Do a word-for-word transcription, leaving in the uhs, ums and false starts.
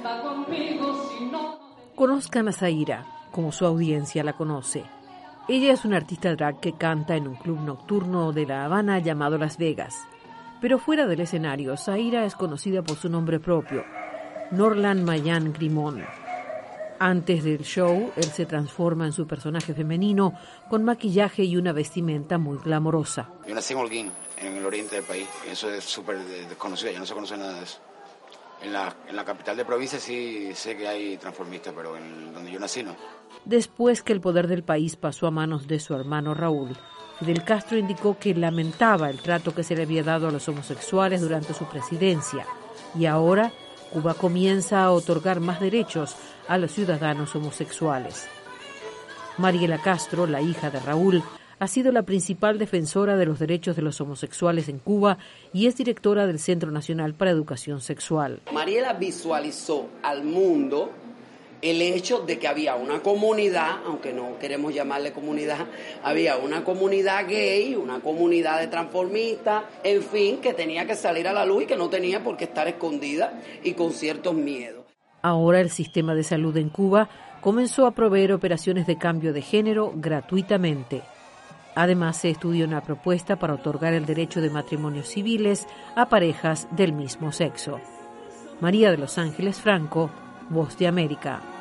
Conozcan a Zaira, como su audiencia la conoce. Ella es una artista drag que canta en un club nocturno de La Habana llamado Las Vegas. Pero fuera del escenario, Zaira es conocida por su nombre propio, Norlan Mayan Grimón. Antes del show, él se transforma en su personaje femenino con maquillaje y una vestimenta muy glamorosa. Yo nací en Holguín, en el oriente del país, y eso es súper desconocido, ya no se conoce nada de eso. En la, en la capital de provincia sí sé que hay transformistas, pero en donde yo nací no. Después que el poder del país pasó a manos de su hermano Raúl, Fidel Castro indicó que lamentaba el trato que se le había dado a los homosexuales durante su presidencia, y ahora Cuba comienza a otorgar más derechos a los ciudadanos homosexuales. Mariela Castro, la hija de Raúl, ha sido la principal defensora de los derechos de los homosexuales en Cuba y es directora del Centro Nacional para Educación Sexual. Mariela visualizó al mundo el hecho de que había una comunidad, aunque no queremos llamarle comunidad, había una comunidad gay, una comunidad de transformistas, en fin, que tenía que salir a la luz y que no tenía por qué estar escondida y con ciertos miedos. Ahora el sistema de salud en Cuba comenzó a proveer operaciones de cambio de género gratuitamente. Además, se estudia una propuesta para otorgar el derecho de matrimonios civiles a parejas del mismo sexo. María de los Ángeles Franco, Voz de América.